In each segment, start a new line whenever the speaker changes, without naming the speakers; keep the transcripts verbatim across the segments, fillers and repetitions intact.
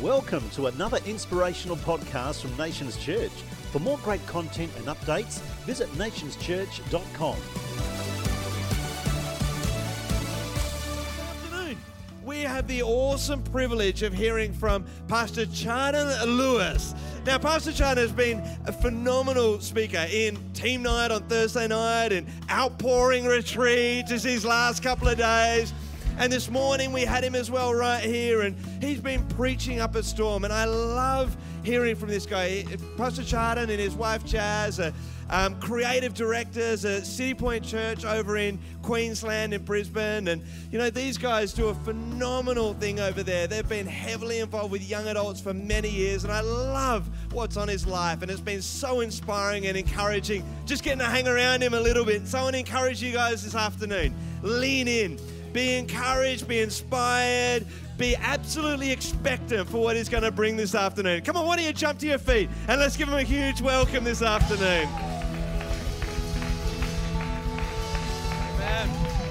Welcome to another inspirational podcast from Nations Church. For more great content and updates, visit nations church dot com.
Good afternoon. We have the awesome privilege of hearing from Pastor Charden Lewis. Now, Pastor Charden has been a phenomenal speaker in team night on Thursday night and outpouring retreat just these last couple of days. And this morning we had him as well right here, and he's been preaching up a storm. And I love hearing from this guy. Pastor Charden and his wife Chaz are um, creative directors at City Point Church over in Queensland in Brisbane. And, you know, these guys do a phenomenal thing over there. They've been heavily involved with young adults for many years, and I love what's on his life. And it's been so inspiring and encouraging just getting to hang around him a little bit. So I want to encourage you guys this afternoon. Lean in. Be encouraged, be inspired, be absolutely expectant for what he's going to bring this afternoon. Come on, why don't you jump to your feet and let's give him a huge welcome this afternoon.
Amen.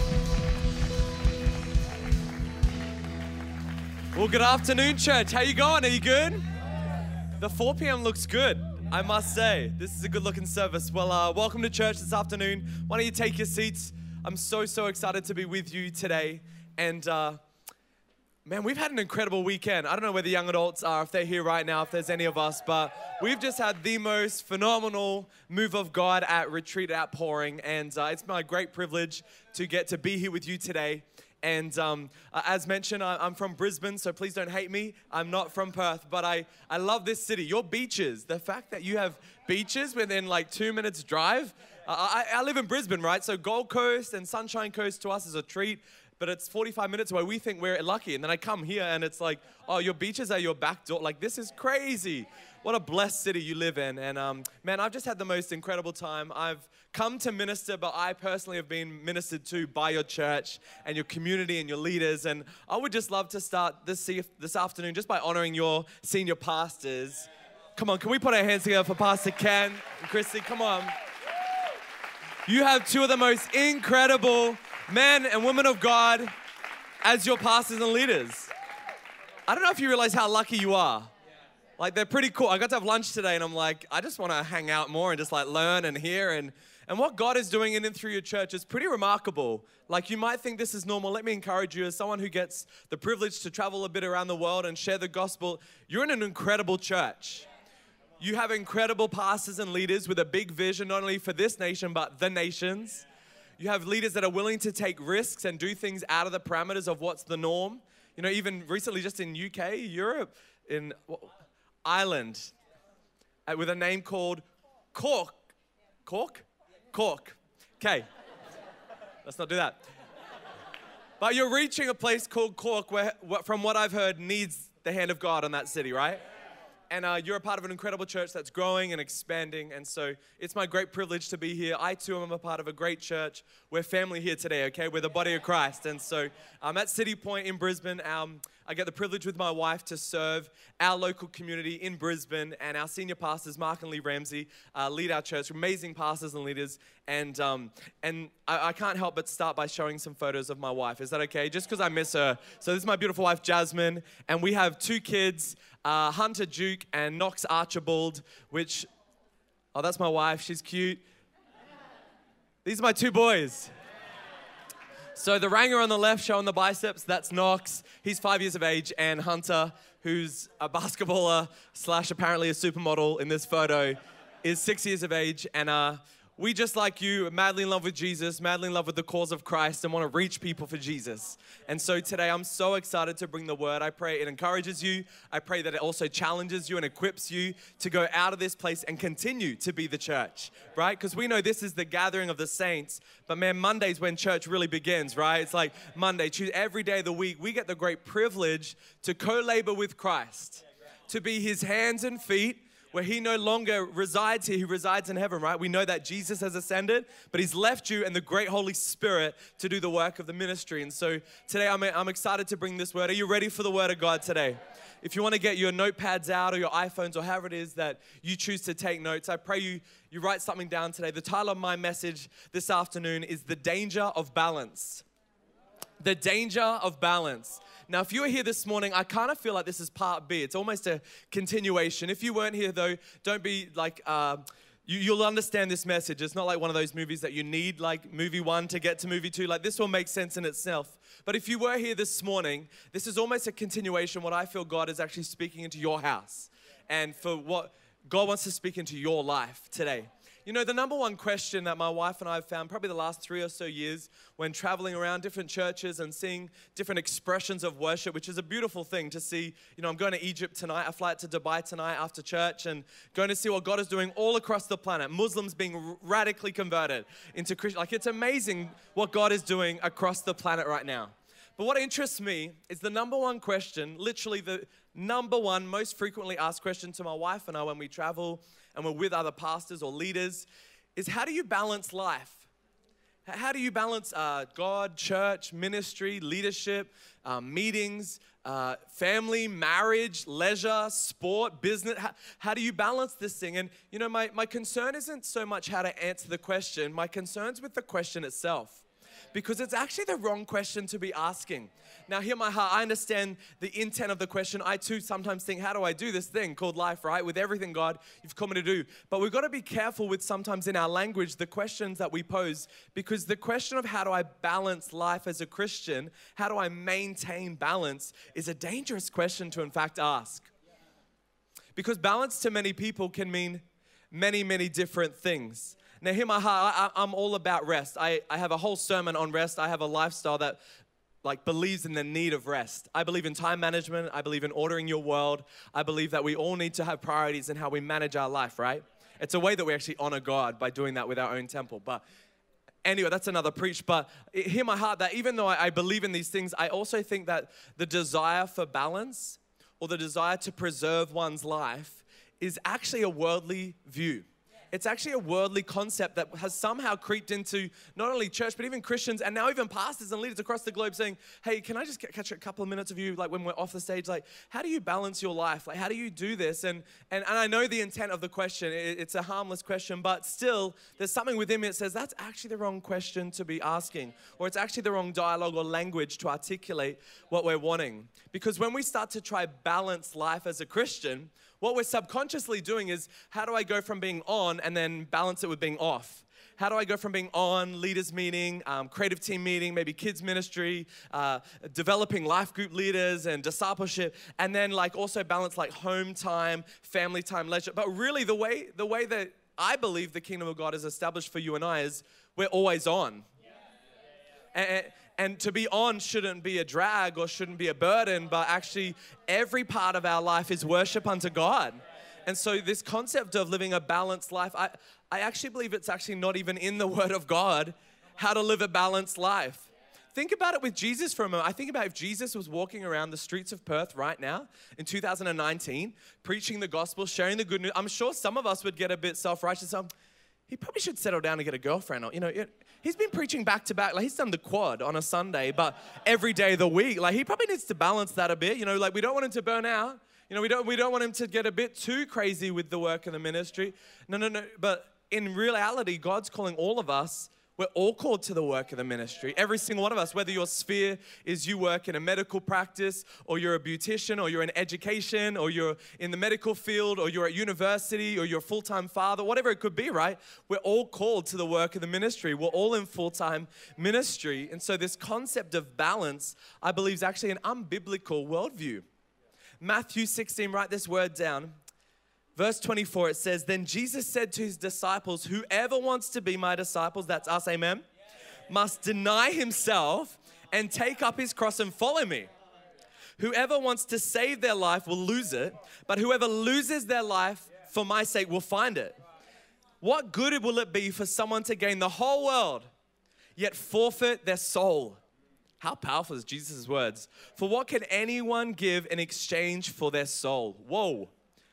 Well, good afternoon, church. How you going? Are you good? The four p.m. looks good, I must say. This is a good-looking service. Well, uh, welcome to church this afternoon. Why don't you take your seats? I'm so, so excited to be with you today. And, uh, man, we've had an incredible weekend. I don't know where the young adults are, if they're here right now, if there's any of us, but we've just had the most phenomenal move of God at Retreat Outpouring. And uh, it's my great privilege to get to be here with you today. And um, uh, as mentioned, I, I'm from Brisbane, so please don't hate me. I'm not from Perth, but I, I love this city. Your beaches, the fact that you have beaches within like two minutes drive. Uh, I, I live in Brisbane, right? So Gold Coast and Sunshine Coast to us is a treat, but it's forty-five minutes away. We think we're lucky. And then I come here and it's like, oh, your beaches are your back door. Like, this is crazy. What a blessed city you live in. And um, man, I've just had the most incredible time. I've come to minister, but I personally have been ministered to by your church and your community and your leaders. And I would just love to start this, this afternoon just by honoring your senior pastors. Come on, can we put our hands together for Pastor Ken and Christy? Come on. You have two of the most incredible men and women of God as your pastors and leaders. I don't know if you realize how lucky you are. Like, they're pretty cool. I got to have lunch today, and I'm like, I just want to hang out more and just like learn and hear. And, and what God is doing in and through your church is pretty remarkable. Like, you might think this is normal. Let me encourage you, as someone who gets the privilege to travel a bit around the world and share the gospel, you're in an incredible church. You have incredible pastors and leaders with a big vision, not only for this nation, but the nations. You have leaders that are willing to take risks and do things out of the parameters of what's the norm. You know, even recently just in U K, Europe, in Ireland, uh, with a name called Cork. Cork? Cork. Okay. Let's not do that. But you're reaching a place called Cork where, from what I've heard, needs the hand of God in that city, right? And uh, you're a part of an incredible church that's growing and expanding. And so it's my great privilege to be here. I, too, am a part of a great church. We're family here today, okay? We're the body of Christ. And so I'm at City Point in Brisbane. Um, I get the privilege with my wife to serve our local community in Brisbane. And our senior pastors, Mark and Lee Ramsey, uh, lead our church. Amazing pastors and leaders. And um, and I, I can't help but start by showing some photos of my wife. Is that okay? Just because I miss her. So this is my beautiful wife, Jasmine. And we have two kids. Uh, Hunter Duke and Knox Archibald, which, oh, that's my wife. She's cute. These are my two boys. So the ranger on the left showing the biceps, that's Knox. He's five years of age. And Hunter, who's a basketballer slash apparently a supermodel in this photo, is six years of age. And uh, we, just like you, are madly in love with Jesus, madly in love with the cause of Christ, and want to reach people for Jesus. And so today, I'm so excited to bring the word. I pray it encourages you. I pray that it also challenges you and equips you to go out of this place and continue to be the church, right? Because we know this is the gathering of the saints, but man, Monday's when church really begins, right? It's like Monday, Tuesday, every day of the week, we get the great privilege to co-labor with Christ, to be his hands and feet, where he no longer resides here, he resides in heaven, right? We know that Jesus has ascended, but he's left you and the great Holy Spirit to do the work of the ministry. And so today I'm, I'm excited to bring this word. Are you ready for the word of God today? If you want to get your notepads out or your iPhones or however it is that you choose to take notes, I pray you, you write something down today. The title of my message this afternoon is The Danger of Balance. The danger of balance. Now, if you were here this morning, I kind of feel like this is part B. It's almost a continuation. If you weren't here, though, don't be like, uh, you, you'll understand this message. It's not like one of those movies that you need like movie one to get to movie two. Like this will make sense in itself. But if you were here this morning, this is almost a continuation. What I feel God is actually speaking into your house and for what God wants to speak into your life today. You know, the number one question that my wife and I have found probably the last three or so years when traveling around different churches and seeing different expressions of worship, which is a beautiful thing to see. You know, I'm going to Egypt tonight. I fly to Dubai tonight after church and going to see what God is doing all across the planet. Muslims being radically converted into Christian. Like, it's amazing what God is doing across the planet right now. But what interests me is the number one question, literally the number one most frequently asked question to my wife and I when we travel and we're with other pastors or leaders, is how do you balance life? How do you balance uh, God, church, ministry, leadership, um, meetings, uh, family, marriage, leisure, sport, business? How, how do you balance this thing? And you know, my, my concern isn't so much how to answer the question. My concern's with the question itself. Because it's actually the wrong question to be asking. Now, hear my heart. I understand the intent of the question. I too sometimes think, how do I do this thing called life, right? With everything, God, you've called me to do. But we've got to be careful with sometimes in our language, the questions that we pose. Because the question of how do I balance life as a Christian, how do I maintain balance, is a dangerous question to in fact ask. Because balance to many people can mean many, many different things. Now, hear my heart, I, I'm all about rest. I, I have a whole sermon on rest. I have a lifestyle that like believes in the need of rest. I believe in time management. I believe in ordering your world. I believe that we all need to have priorities in how we manage our life, right? It's a way that we actually honor God by doing that with our own temple. But anyway, that's another preach. But hear my heart that even though I, I believe in these things, I also think that the desire for balance or the desire to preserve one's life is actually a worldly view. It's actually a worldly concept that has somehow creeped into not only church, but even Christians and now even pastors and leaders across the globe saying, hey, can I just catch a couple of minutes of you, like when we're off the stage, like, how do you balance your life? Like, how do you do this? And and, and I know the intent of the question. It, it's a harmless question, but still, there's something within me that says that's actually the wrong question to be asking, or it's actually the wrong dialogue or language to articulate what we're wanting. Because when we start to try balance life as a Christian, what we're subconsciously doing is, how do I go from being on and then balance it with being off? How do I go from being on, leaders meeting, um, creative team meeting, maybe kids ministry, uh, developing life group leaders and discipleship, and then like also balance like home time, family time, leisure. But really the way, the way that I believe the kingdom of God is established for you and I is we're always on. And, and to be on shouldn't be a drag or shouldn't be a burden, but actually every part of our life is worship unto God. And so this concept of living a balanced life, I, I actually believe it's actually not even in the Word of God, how to live a balanced life. Think about it with Jesus for a moment. I think about if Jesus was walking around the streets of Perth right now in two thousand nineteen, preaching the gospel, sharing the good news. I'm sure some of us would get a bit self-righteous. Um, he probably should settle down and get a girlfriend. Or, you know, it, he's been preaching back to back. Like he's done the quad on a Sunday, but every day of the week. Like he probably needs to balance that a bit. You know, like we don't want him to burn out. You know, we don't we don't want him to get a bit too crazy with the work of the ministry. No, no, no. But in reality, God's calling all of us. We're all called to the work of the ministry. Every single one of us, whether your sphere is you work in a medical practice, or you're a beautician, or you're in education, or you're in the medical field, or you're at university, or you're a full-time father, whatever it could be, right? We're all called to the work of the ministry. We're all in full-time ministry. And so this concept of balance, I believe, is actually an unbiblical worldview. Matthew sixteen, write this word down. Verse twenty-four, it says, then Jesus said to his disciples, whoever wants to be my disciples, that's us, amen, must deny himself and take up his cross and follow me. Whoever wants to save their life will lose it, but whoever loses their life for my sake will find it. What good will it be for someone to gain the whole world, yet forfeit their soul? How powerful is Jesus' words? For what can anyone give in exchange for their soul? Whoa.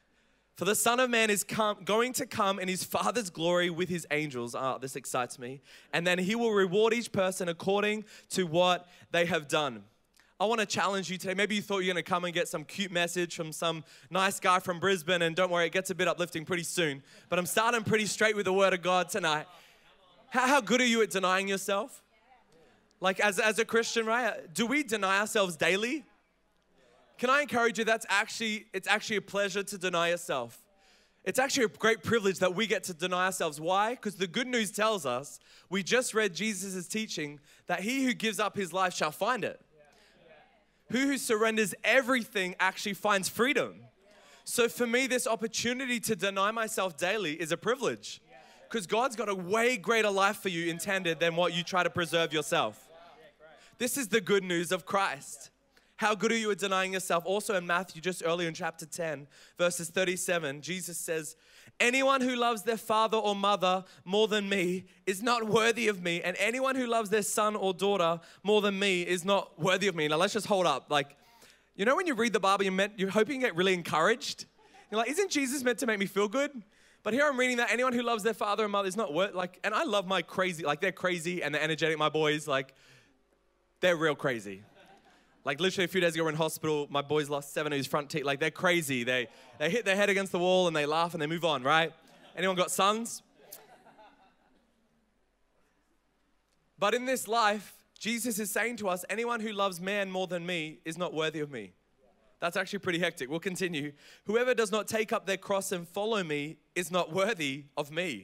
For the Son of Man is come, going to come in his Father's glory with his angels. Ah, oh, this excites me. And then he will reward each person according to what they have done. I want to challenge you today. Maybe you thought you were going to come and get some cute message from some nice guy from Brisbane. And don't worry, it gets a bit uplifting pretty soon. But I'm starting pretty straight with the Word of God tonight. How, how good are you at denying yourself? Like as, as a Christian, right? Do we deny ourselves daily? Can I encourage you, that's actually, it's actually a pleasure to deny yourself. It's actually a great privilege that we get to deny ourselves. Why? Because the good news tells us, we just read Jesus' teaching, that he who gives up his life shall find it. Who who surrenders everything actually finds freedom. So for me, this opportunity to deny myself daily is a privilege. Because God's got a way greater life for you intended than what you try to preserve yourself. This is the good news of Christ. How good are you at denying yourself? Also in Matthew, just earlier in chapter ten, verses thirty-seven, Jesus says, anyone who loves their father or mother more than me is not worthy of me. And anyone who loves their son or daughter more than me is not worthy of me. Now let's just hold up. Like, you know when you read the Bible, you're, meant, you're hoping you get really encouraged? You're like, isn't Jesus meant to make me feel good? But here I'm reading that anyone who loves their father and mother is not worth, like, and I love my crazy, like they're crazy and they're energetic, my boys, like, they're real crazy. Like literally a few days ago, we're in hospital. My boys lost seven of his front teeth. Like they're crazy. They they hit their head against the wall and they laugh and they move on, right? Anyone got sons? But in this life, Jesus is saying to us, anyone who loves man more than me is not worthy of me. That's actually pretty hectic. We'll continue. Whoever does not take up their cross and follow me is not worthy of me.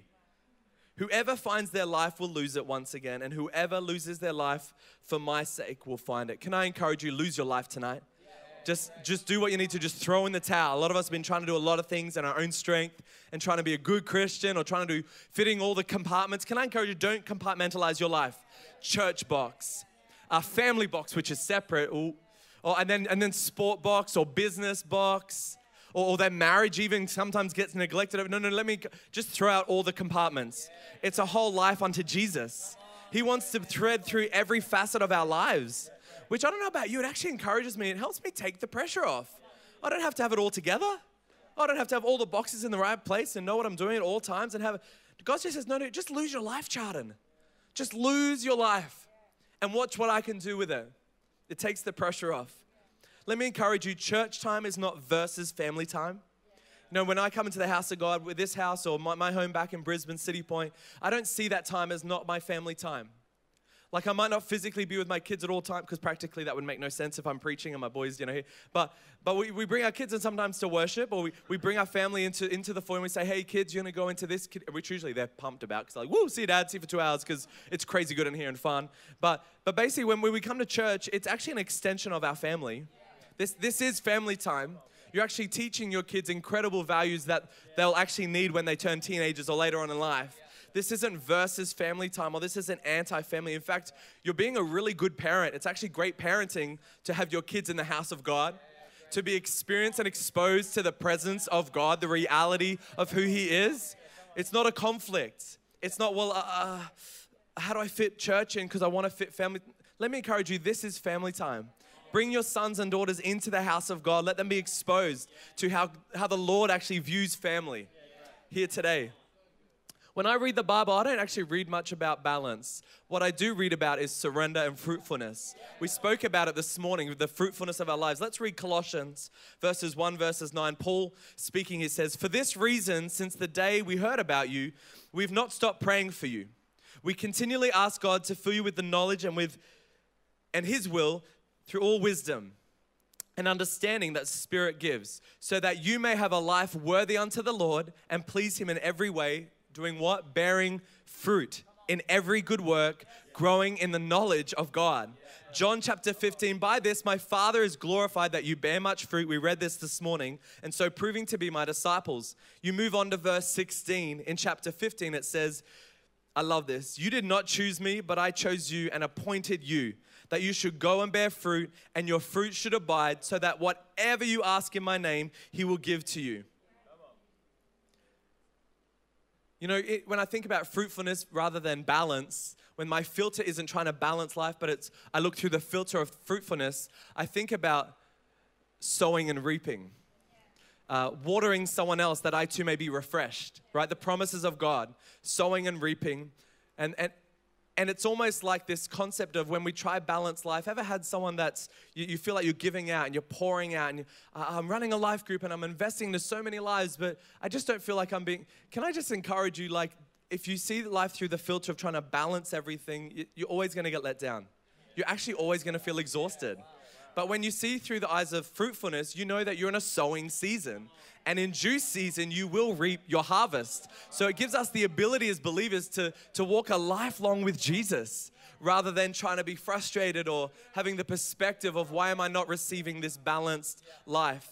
Whoever finds their life will lose it once again, and whoever loses their life for my sake will find it. Can I encourage you, lose your life tonight? Just, just do what you need to, just throw in the towel. A lot of us have been trying to do a lot of things in our own strength and trying to be a good Christian or trying to do fitting all the compartments. Can I encourage you, don't compartmentalize your life. Church box, a family box, which is separate, or, or, and, then, and then sport box or business box. Or, or their marriage even sometimes gets neglected. No, no, let me just throw out all the compartments. It's a whole life unto Jesus. He wants to thread through every facet of our lives, which I don't know about you, it actually encourages me. It helps me take the pressure off. I don't have to have it all together. I don't have to have all the boxes in the right place and know what I'm doing at all times and have, God just says, no, no, just lose your life, Chardon. Just lose your life and watch what I can do with it. It takes the pressure off. Let me encourage you, church time is not versus family time. You know, when I come into the house of God with this house or my, my home back in Brisbane, City Point, I don't see that time as not my family time. Like I might not physically be with my kids at all time because practically that would make no sense if I'm preaching and my boys, you know, here. But but we, we bring our kids in sometimes to worship, or we, we bring our family into, into the foyer and we say, hey kids, you're gonna go into this, kid, which usually they're pumped about because they're like, woo, see you dad, see you for two hours because it's crazy good in here and fun. But but basically when we, we come to church, it's actually an extension of our family. This, this is family time. You're actually teaching your kids incredible values that they'll actually need when they turn teenagers or later on in life. This isn't versus family time, or this isn't anti-family. In fact, you're being a really good parent. It's actually great parenting to have your kids in the house of God, to be experienced and exposed to the presence of God, the reality of who He is. It's not a conflict. It's not, well, uh, how do I fit church in because I want to fit family? Let me encourage you, this is family time. Bring your sons and daughters into the house of God. Let them be exposed to how, how the Lord actually views family here today. When I read the Bible, I don't actually read much about balance. What I do read about is surrender and fruitfulness. We spoke about it this morning, the fruitfulness of our lives. Let's read Colossians verses one, verses nine. Paul speaking, he says, for this reason, since the day we heard about you, we've not stopped praying for you. We continually ask God to fill you with the knowledge and with and His will through all wisdom and understanding that Spirit gives, so that you may have a life worthy unto the Lord and please Him in every way, doing what? Bearing fruit in every good work, growing in the knowledge of God. John chapter fifteen, by this my Father is glorified that you bear much fruit. We read this this morning, and so proving to be my disciples. You move on to verse sixteen. In chapter fifteen it says, I love this, you did not choose me, but I chose you and appointed you, that you should go and bear fruit, and your fruit should abide, so that whatever you ask in my name, He will give to you. You know, it, when I think about fruitfulness rather than balance, when my filter isn't trying to balance life, but it's I look through the filter of fruitfulness, I think about sowing and reaping. Uh, watering someone else that I too may be refreshed, right? The promises of God, sowing and reaping. And, and, and it's almost like this concept of when we try balance life. Ever had someone that's, you, you feel like you're giving out and you're pouring out and you, uh, I'm running a life group and I'm investing into so many lives, but I just don't feel like I'm being, can I just encourage you, like, if you see life through the filter of trying to balance everything, you, you're always going to get let down. you're actually always going to feel exhausted. But when you see through the eyes of fruitfulness, you know that you're in a sowing season. And in due season, you will reap your harvest. So it gives us the ability as believers to, to walk a lifelong with Jesus, rather than trying to be frustrated or having the perspective of, why am I not receiving this balanced life?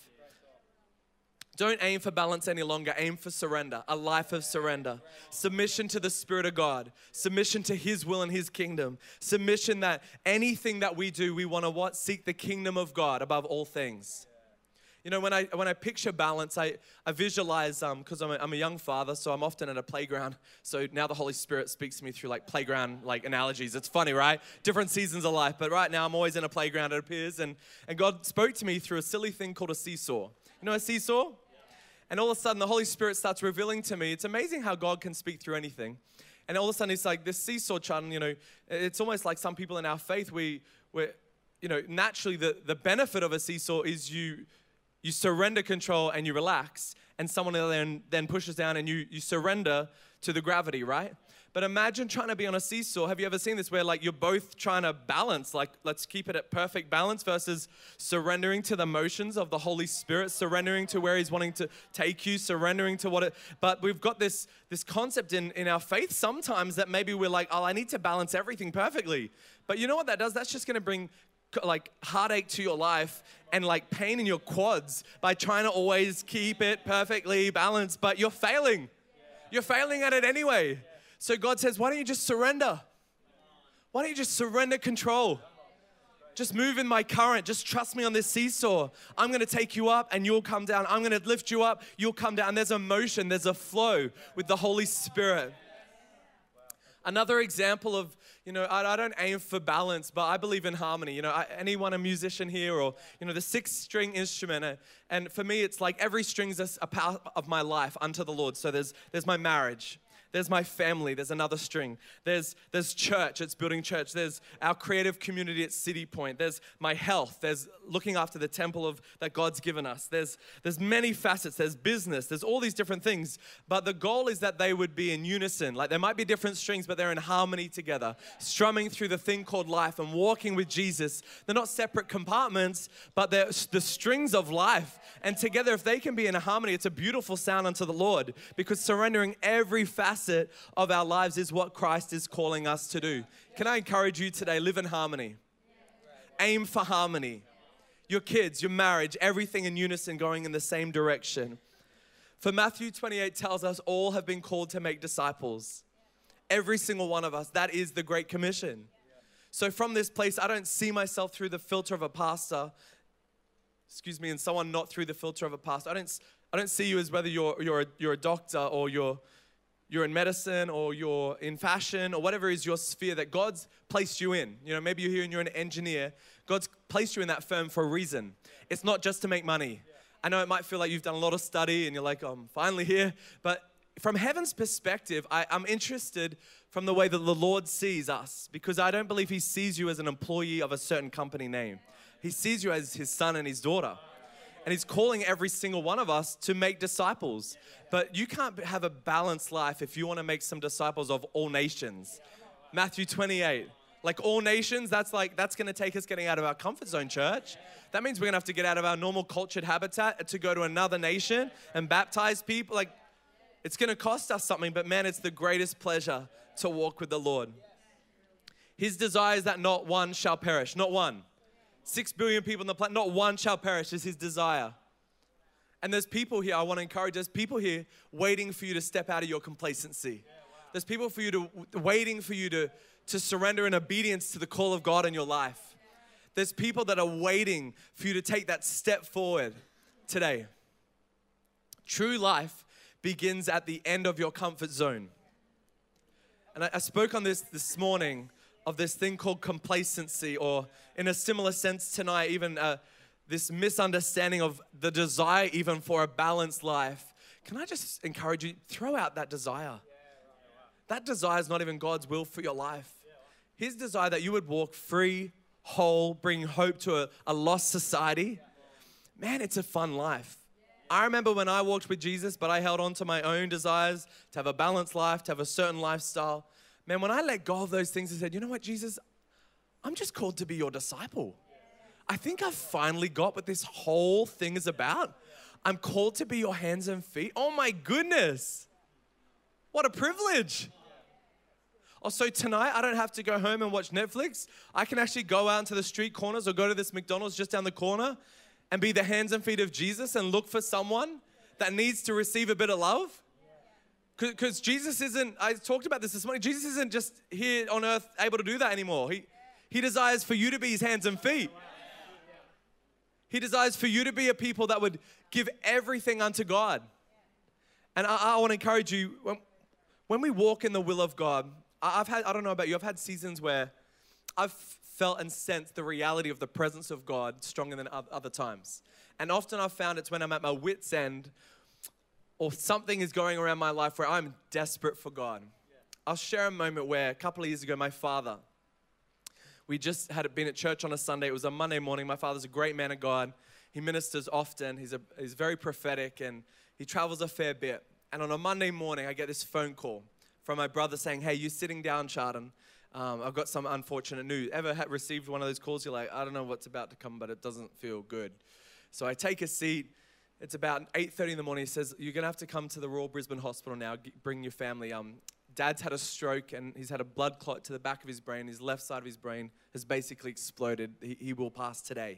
Don't aim for balance any longer. Aim for surrender, a life of surrender. Submission to the Spirit of God. Submission to His will and His kingdom. Submission that anything that we do, we want to what? Seek the kingdom of God above all things. You know, when I when I picture balance, I, I visualize, um, because I'm a, I'm a young father, so I'm often at a playground. So now the Holy Spirit speaks to me through like playground like analogies. It's funny, right? Different seasons of life. But right now I'm always in a playground, it appears. And, and God spoke to me through a silly thing called a seesaw. You know a seesaw? And all of a sudden the Holy Spirit starts revealing to me. It's amazing how God can speak through anything. And all of a sudden it's like this seesaw chart, you know, it's almost like some people in our faith, we, we're, you know, naturally the, the benefit of a seesaw is you, You surrender control and you relax, and someone then, then pushes down and you, you surrender to the gravity, right? But imagine trying to be on a seesaw. Have you ever seen this where like you're both trying to balance, like let's keep it at perfect balance, versus surrendering to the motions of the Holy Spirit, surrendering to where He's wanting to take you, surrendering to what it, but we've got this, this concept in, in our faith sometimes that maybe we're like, oh, I need to balance everything perfectly. But you know what that does? That's just gonna bring like heartache to your life and like pain in your quads by trying to always keep it perfectly balanced, but you're failing. You're failing at it anyway. So God says, why don't you just surrender? Why don't you just surrender control? Just move in my current. Just trust me on this seesaw. I'm going to take you up and you'll come down. I'm going to lift you up. You'll come down. There's a motion. There's a flow with the Holy Spirit. Another example of, you know, I, I don't aim for balance, but I believe in harmony. You know, I, anyone a musician here, or, you know, the six-string instrument. Uh, and for me, it's like every string's a, a part of my life unto the Lord. So there's there's my marriage. There's my family. There's another string. There's there's church. It's building church. There's our creative community at City Point. There's my health. There's looking after the temple of that God's given us. There's there's many facets. There's business. There's all these different things. But the goal is that they would be in unison. Like there might be different strings, but they're in harmony together, strumming through the thing called life and walking with Jesus. They're not separate compartments, but they're the strings of life. And together, if they can be in harmony, it's a beautiful sound unto the Lord, because surrendering every facet of our lives is what Christ is calling us to do. Can I encourage you today, live in harmony. Aim for harmony. Your kids, your marriage, everything in unison, going in the same direction. For Matthew twenty-eight tells us all have been called to make disciples. Every single one of us. That is the Great Commission. So from this place, I don't see myself through the filter of a pastor. Excuse me, and someone not through the filter of a pastor. I don't, I don't see you as whether you're you're a, you're a doctor or you're you're in medicine or you're in fashion or whatever is your sphere that God's placed you in. You know, maybe you're here and you're an engineer. God's placed you in that firm for a reason. It's not just to make money. I know it might feel like you've done a lot of study and you're like, oh, I'm finally here. But from heaven's perspective, I, I'm interested from the way that the Lord sees us, because I don't believe He sees you as an employee of a certain company name. He sees you as His son and His daughter. And He's calling every single one of us to make disciples. But you can't have a balanced life if you want to make some disciples of all nations. Matthew twenty-eight. Like all nations, that's like, that's going to take us getting out of our comfort zone, church. That means we're going to have to get out of our normal cultured habitat to go to another nation and baptize people. Like, it's going to cost us something, but man, it's the greatest pleasure to walk with the Lord. His desire is that not one shall perish. Not one. Six billion people on the planet, not one shall perish is His desire. And there's people here, I want to encourage, there's people here waiting for you to step out of your complacency. There's people for you to, waiting for you to, to surrender in obedience to the call of God in your life. There's people that are waiting for you to take that step forward today. True life begins at the end of your comfort zone. And I, I spoke on this this morning of this thing called complacency, or in a similar sense tonight, even uh, this misunderstanding of the desire even for a balanced life. Can I just encourage you, throw out that desire. That desire is not even God's will for your life. His desire that you would walk free, whole, bring hope to a, a lost society. Man, it's a fun life. I remember when I walked with Jesus, but I held on to my own desires to have a balanced life, to have a certain lifestyle. Man, when I let go of those things and said, you know what, Jesus, I'm just called to be your disciple. I think I've finally got what this whole thing is about. I'm called to be your hands and feet. Oh my goodness. What a privilege. Oh, so tonight I don't have to go home and watch Netflix. I can actually go out into the street corners or go to this McDonald's just down the corner and be the hands and feet of Jesus and look for someone that needs to receive a bit of love. Because Jesus isn't, I talked about this this morning, Jesus isn't just here on earth able to do that anymore. He, he desires for you to be his hands and feet. He desires for you to be a people that would give everything unto God. And I, I want to encourage you, when, when we walk in the will of God, I've had, I don't know about you, I've had seasons where I've felt and sensed the reality of the presence of God stronger than other times. And often I've found it's when I'm at my wit's end or something is going around my life where I'm desperate for God. I'll share a moment where a couple of years ago, my father, we just had been at church on a Sunday. It was a Monday morning. My father's a great man of God. He ministers often. He's, a, he's very prophetic and he travels a fair bit. And on a Monday morning, I get this phone call from my brother saying, hey, you sitting down, Chardon? Um, I've got some unfortunate news. Ever had received one of those calls? You're like, I don't know what's about to come, but it doesn't feel good. So I take a seat. It's about eight thirty in the morning. He says, you're going to have to come to the Royal Brisbane Hospital now. G- bring your family. Um, Dad's had a stroke and he's had a blood clot to the back of his brain. His left side of his brain has basically exploded. He, he will pass today.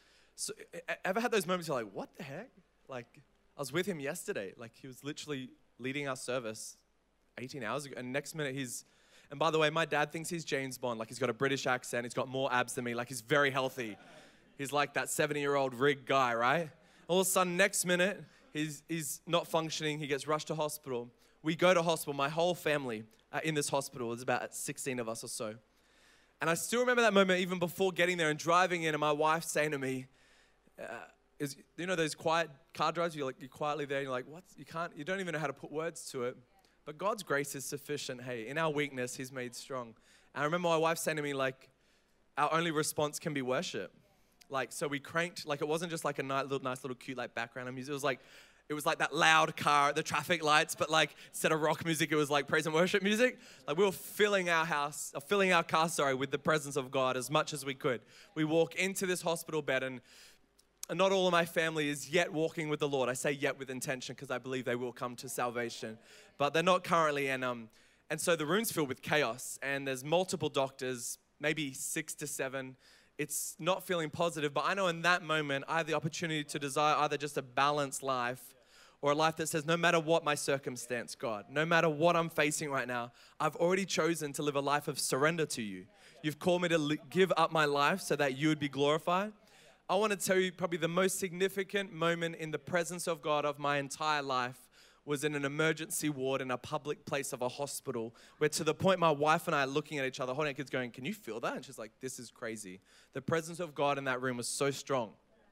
So ever had those moments you're like, what the heck? Like, I was with him yesterday. Like, he was literally leading our service eighteen hours ago. And next minute he's, and by the way, my dad thinks he's James Bond. Like, he's got a British accent. He's got more abs than me. Like, he's very healthy. He's like that seventy-year-old rig guy, right? All of a sudden, next minute, he's, he's not functioning. He gets rushed to hospital. We go to hospital, my whole family uh, in this hospital. There's about sixteen of us or so. And I still remember that moment even before getting there and driving in and my wife saying to me, uh, is, you know those quiet car drives, you're like, you're quietly there and you're like, what? You can't, you don't even know how to put words to it. But God's grace is sufficient. Hey, in our weakness, he's made strong. And I remember my wife saying to me, like, our only response can be worship. Like, so we cranked, like, it wasn't just like a nice little, nice little cute, like, background music. It was like, it was like that loud car at the traffic lights, but like, instead of rock music, it was like praise and worship music. Like, we were filling our house, or filling our car, sorry, with the presence of God as much as we could. We walk into this hospital bed and And not all of my family is yet walking with the Lord. I say yet with intention because I believe they will come to salvation. But they're not currently. And, um, and so the room's filled with chaos. And there's multiple doctors, maybe six to seven. It's not feeling positive. But I know in that moment, I have the opportunity to desire either just a balanced life or a life that says, no matter what my circumstance, God, no matter what I'm facing right now, I've already chosen to live a life of surrender to you. You've called me to li- give up my life so that you would be glorified. I want to tell you probably the most significant moment in the presence of God of my entire life was in an emergency ward in a public place of a hospital where to the point my wife and I are looking at each other, holding our kids going, can you feel that? And she's like, this is crazy. The presence of God in that room was so strong.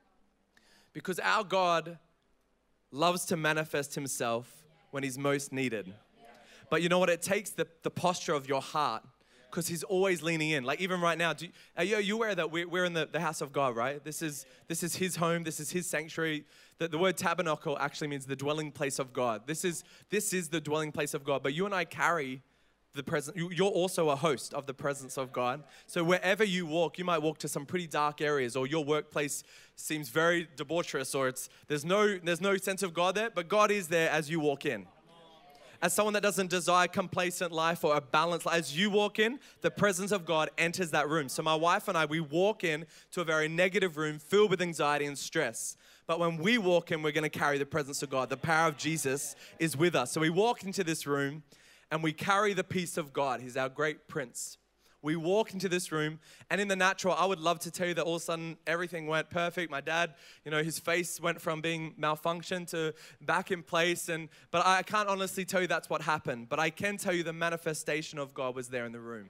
Because our God loves to manifest himself when he's most needed. But you know what? It takes the, the posture of your heart because he's always leaning in. Like even right now, do you, are you, are you aware that we're, we're in the, the house of God, right? This is this is his home. This is his sanctuary. The, the word tabernacle actually means the dwelling place of God. This is this is the dwelling place of God. But you and I carry the presence. You, you're also a host of the presence of God. So wherever you walk, you might walk to some pretty dark areas, or your workplace seems very debaucherous, or it's there's no there's no sense of God there. But God is there as you walk in. As someone that doesn't desire a complacent life or a balanced life, as you walk in, the presence of God enters that room. So my wife and I, we walk in to a very negative room filled with anxiety and stress. But when we walk in, we're going to carry the presence of God. The power of Jesus is with us. So we walk into this room and we carry the peace of God. He's our great prince. We walk into this room, and in the natural, I would love to tell you that all of a sudden everything went perfect. My dad, you know, his face went from being malfunctioned to back in place. And but I can't honestly tell you that's what happened. But I can tell you the manifestation of God was there in the room.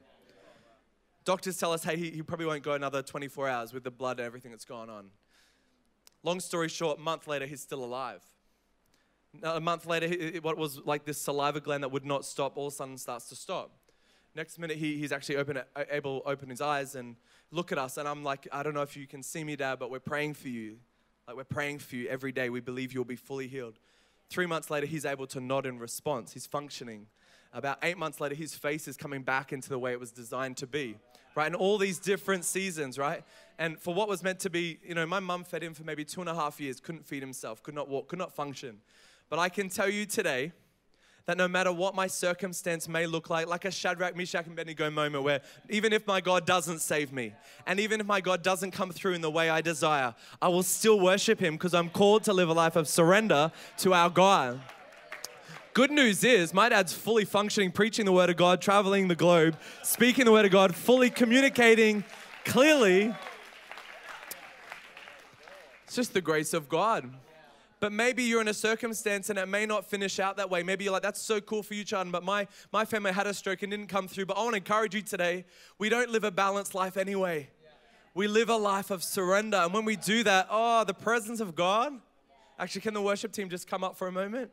Doctors tell us, hey, he, he probably won't go another twenty-four hours with the blood and everything that's gone on. Long story short, a month later, he's still alive. A month later, he, what was like this saliva gland that would not stop, all of a sudden starts to stop. Next minute, he, he's actually open, able to open his eyes and look at us. And I'm like, I don't know if you can see me, Dad, but we're praying for you. Like, we're praying for you every day. We believe you'll be fully healed. Three months later, he's able to nod in response. He's functioning. About eight months later, his face is coming back into the way it was designed to be, right? And all these different seasons, right? And for what was meant to be, you know, my mum fed him for maybe two and a half years, couldn't feed himself, could not walk, could not function. But I can tell you today that no matter what my circumstance may look like, like a Shadrach, Meshach, and Abednego moment where even if my God doesn't save me, and even if my God doesn't come through in the way I desire, I will still worship him because I'm called to live a life of surrender to our God. Good news is my dad's fully functioning, preaching the word of God, traveling the globe, speaking the word of God, fully communicating clearly. It's just the grace of God. But maybe you're in a circumstance and it may not finish out that way. Maybe you're like, that's so cool for you, Charden, but my, my family had a stroke and didn't come through. But I want to encourage you today, we don't live a balanced life anyway. We live a life of surrender. And when we do that, oh, the presence of God. Actually, can the worship team just come up for a moment?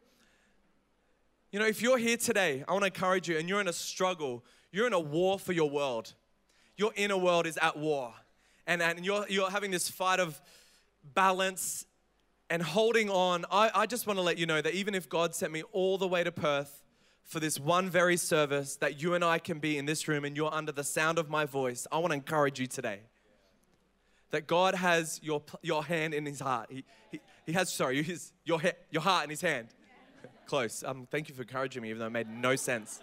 You know, if you're here today, I want to encourage you and you're in a struggle, you're in a war for your world. Your inner world is at war. And, and you're, you're having this fight of balance and holding on. I, I just want to let you know that even if God sent me all the way to Perth for this one very service, that you and I can be in this room and you're under the sound of my voice, I want to encourage you today that God has your, your hand in his heart. He, he, he has, sorry, his, your, he, your heart in his hand. Close. Um, thank you for encouraging me, even though it made no sense.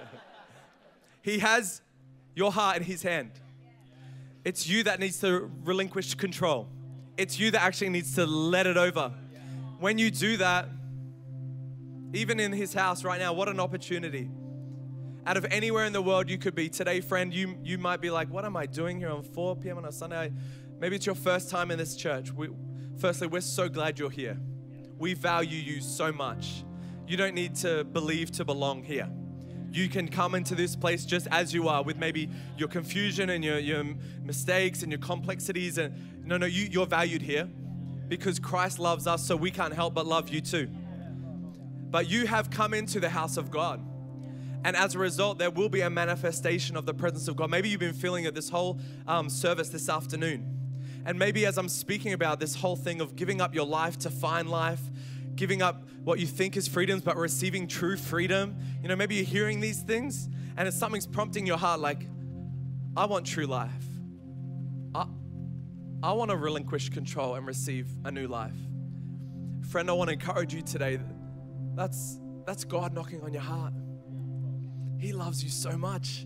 He has your heart in his hand. It's you that needs to relinquish control. It's you that actually needs to let it over. When you do that, even in his house right now, what an opportunity. Out of anywhere in the world you could be today, friend, you, you might be like, what am I doing here on four p.m. on a Sunday? Maybe it's your first time in this church. We, firstly, we're so glad you're here. We value you so much. You don't need to believe to belong here. You can come into this place just as you are with maybe your confusion and your, your mistakes and your complexities. And no, no, you, you're valued here because Christ loves us, so we can't help but love you too. But you have come into the house of God. And as a result, there will be a manifestation of the presence of God. Maybe you've been feeling it this whole um, service this afternoon. And maybe as I'm speaking about this whole thing of giving up your life to find life, giving up what you think is freedoms, but receiving true freedom. You know, maybe you're hearing these things and it's something's prompting your heart like, I want true life. I, I want to relinquish control and receive a new life. Friend, I want to encourage you today. That's, that's God knocking on your heart. He loves you so much.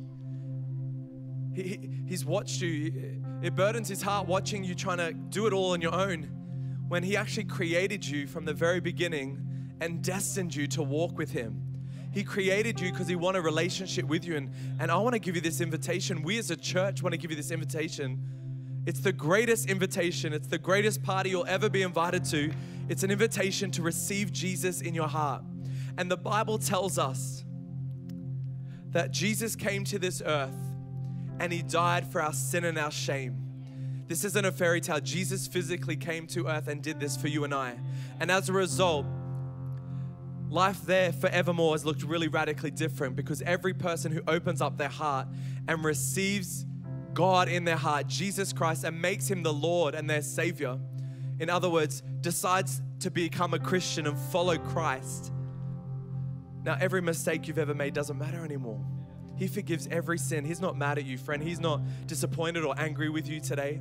He, he, he's watched you. It burdens his heart watching you trying to do it all on your own, when he actually created you from the very beginning and destined you to walk with him. He created you because he wanted a relationship with you. And, and I want to give you this invitation. We as a church want to give you this invitation. It's the greatest invitation. It's the greatest party you'll ever be invited to. It's an invitation to receive Jesus in your heart. And the Bible tells us that Jesus came to this earth and he died for our sin and our shame. This isn't a fairy tale. Jesus physically came to earth and did this for you and I. And as a result, life there forevermore has looked really radically different because every person who opens up their heart and receives God in their heart, Jesus Christ, and makes him the Lord and their Savior, in other words, decides to become a Christian and follow Christ. Now, every mistake you've ever made doesn't matter anymore. He forgives every sin. He's not mad at you, friend. He's not disappointed or angry with you today.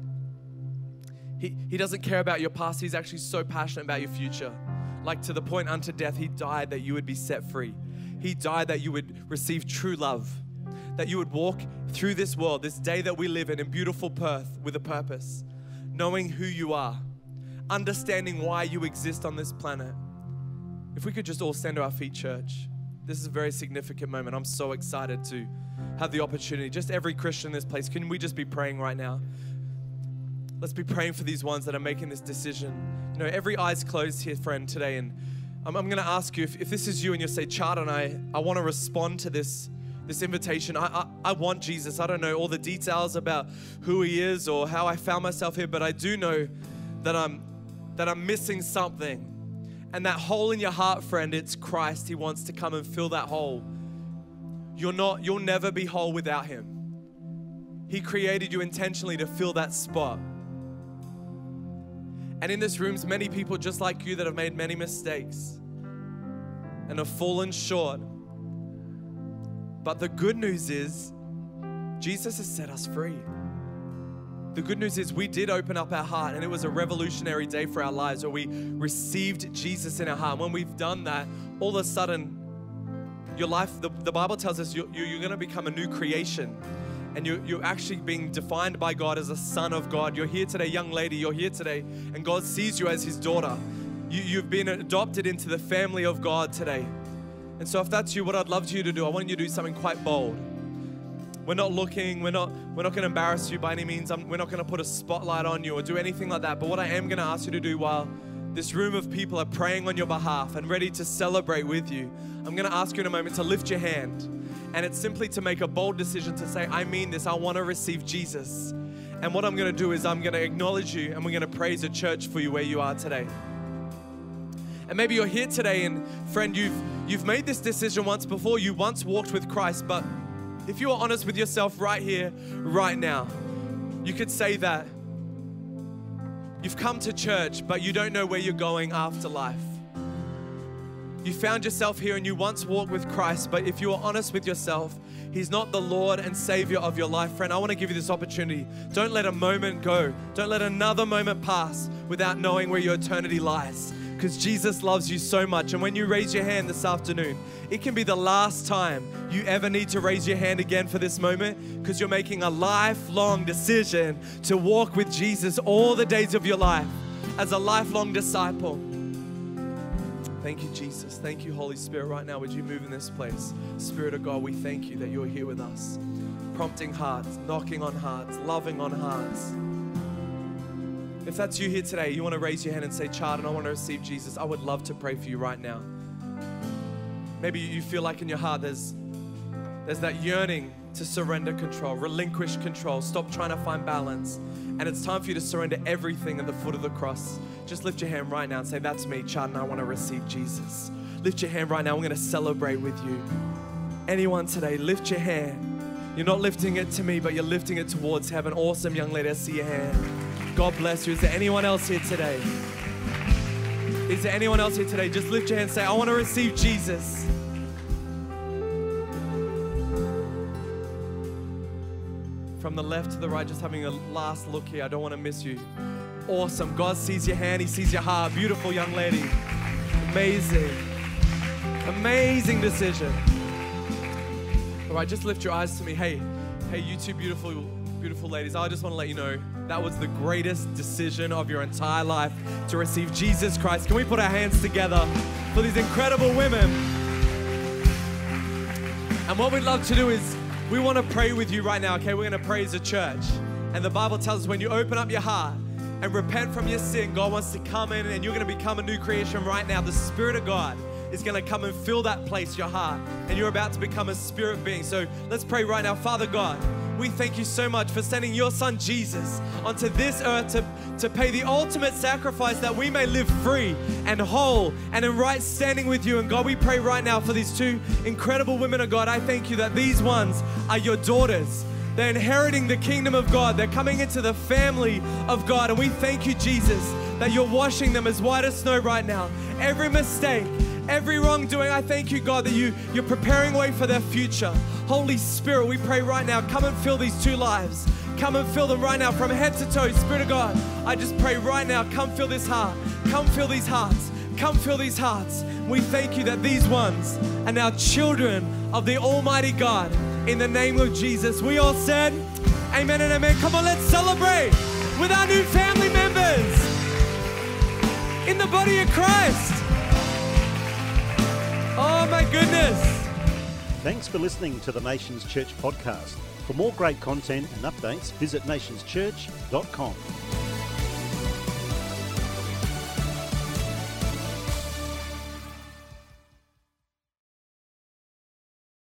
He, he doesn't care about your past. He's actually so passionate about your future. Like to the point unto death, he died that you would be set free. He died that you would receive true love, that you would walk through this world, this day that we live in, in beautiful Perth with a purpose, knowing who you are, understanding why you exist on this planet. If we could just all stand to our feet, church. This is a very significant moment. I'm so excited to have the opportunity. Just every Christian in this place, can we just be praying right now? Let's be praying for these ones that are making this decision. You know, every eye's closed here, friend, today. And I'm, I'm going to ask you, if, if this is you and you say, Charden, I, I want to respond to this, this invitation. I, I, I want Jesus. I don't know all the details about who he is or how I found myself here, but I do know that I'm, that I'm missing something. And that hole in your heart, friend, it's Christ. He wants to come and fill that hole. You're not, you'll never be whole without him. He created you intentionally to fill that spot. And in this room's many people just like you that have made many mistakes and have fallen short. But the good news is, Jesus has set us free. The good news is we did open up our heart, and it was a revolutionary day for our lives where we received Jesus in our heart. And when we've done that, all of a sudden, your life, the, the Bible tells us you, you, you're going to become a new creation. And you, you're actually being defined by God as a son of God. You're here today, young lady, you're here today, and God sees you as his daughter. You, you've been adopted into the family of God today. And so if that's you, what I'd love you to do, I want you to do something quite bold. We're not looking, we're not, we're not going to embarrass you by any means. I'm, we're not going to put a spotlight on you or do anything like that. But what I am going to ask you to do while this room of people are praying on your behalf and ready to celebrate with you, I'm going to ask you in a moment to lift your hand. And it's simply to make a bold decision to say, I mean this, I want to receive Jesus. And what I'm going to do is I'm going to acknowledge you, and we're going to praise a church for you where you are today. And maybe you're here today, and friend, you've, you've made this decision once before. You once walked with Christ, but if you are honest with yourself right here, right now, you could say that you've come to church, but you don't know where you're going after life. You found yourself here and you once walked with Christ, but if you are honest with yourself, He's not the Lord and Savior of your life. Friend, I want to give you this opportunity. Don't let a moment go. Don't let another moment pass without knowing where your eternity lies, because Jesus loves you so much. And when you raise your hand this afternoon, it can be the last time you ever need to raise your hand again for this moment, because you're making a lifelong decision to walk with Jesus all the days of your life as a lifelong disciple. Thank you, Jesus. Thank you, Holy Spirit. Right now, would you move in this place? Spirit of God, we thank you that you're here with us, prompting hearts, knocking on hearts, loving on hearts. If that's you here today, you want to raise your hand and say, Chardon, I want to receive Jesus. I would love to pray for you right now. Maybe you feel like in your heart there's, there's that yearning to surrender control, relinquish control, stop trying to find balance. And it's time for you to surrender everything at the foot of the cross. Just lift your hand right now and say, that's me, Chardon, I want to receive Jesus. Lift your hand right now. We're going to celebrate with you. Anyone today, lift your hand. You're not lifting it to me, but you're lifting it towards heaven. Awesome, young lady, I see your hand. God bless you. Is there anyone else here today? Is there anyone else here today? Just lift your hand and say, I want to receive Jesus. From the left to the right, just having a last look here. I don't want to miss you. Awesome. God sees your hand. He sees your heart. Beautiful young lady. Amazing. Amazing decision. All right, just lift your eyes to me. Hey, hey, you two beautiful, beautiful ladies. I just want to let you know that was the greatest decision of your entire life, to receive Jesus Christ. Can we put our hands together for these incredible women? And what we'd love to do is, we want to pray with you right now, okay? We're going to pray as a church. And the Bible tells us when you open up your heart and repent from your sin, God wants to come in and you're going to become a new creation right now. The Spirit of God is going to come and fill that place, your heart. And you're about to become a spirit being. So let's pray right now. Father God, we thank you so much for sending your son Jesus onto this earth to, to pay the ultimate sacrifice that we may live free and whole and in right standing with you. And God, we pray right now for these two incredible women of God. I thank you that these ones are your daughters. They're inheriting the kingdom of God. They're coming into the family of God. And we thank you, Jesus, that you're washing them as white as snow right now. Every mistake, every wrongdoing, I thank you, God, that you, you're preparing way for their future. Holy Spirit, we pray right now, come and fill these two lives. Come and fill them right now from head to toe. Spirit of God, I just pray right now, come fill this heart. Come fill these hearts. Come fill these hearts. We thank you that these ones are now children of the Almighty God. In the name of Jesus, we all said, amen and amen. Come on, let's celebrate with our new family members in the body of Christ. Oh my goodness.
Thanks for listening to the Nations Church podcast. For more great content and updates, visit nations church dot com.